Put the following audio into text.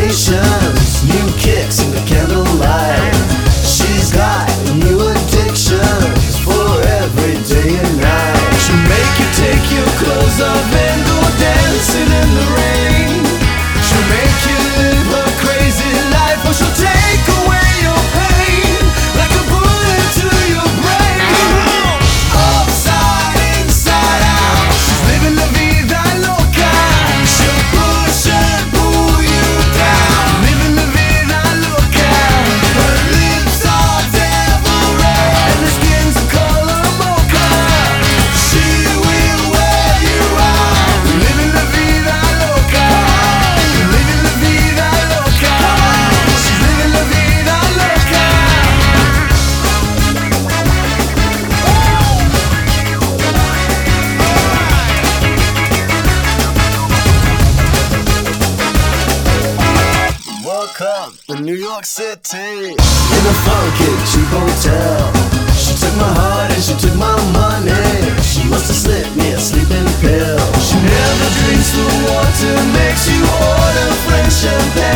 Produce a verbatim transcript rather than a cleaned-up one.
sensations, new kicks in the candlelight. She's got new addictions for every day and night. She'll make you take your clothes off and go dancing in the rain. She'll make you live her crazy life, or she'll take away your pain like a bullet to your brain. Upside, inside out, she's living la vida loca. She'll push and pull you down, living la vida loca. Her lips are devil red and her skin's a color mocha. She will wear you out, living la vida loca, living la vida loca. She's living la vida loca. Welcome to New York City, in a funky cheap hotel. She took my heart and she took my money. She must have slipped me a sleeping pill. She never drinks the water, makes you order French champagne.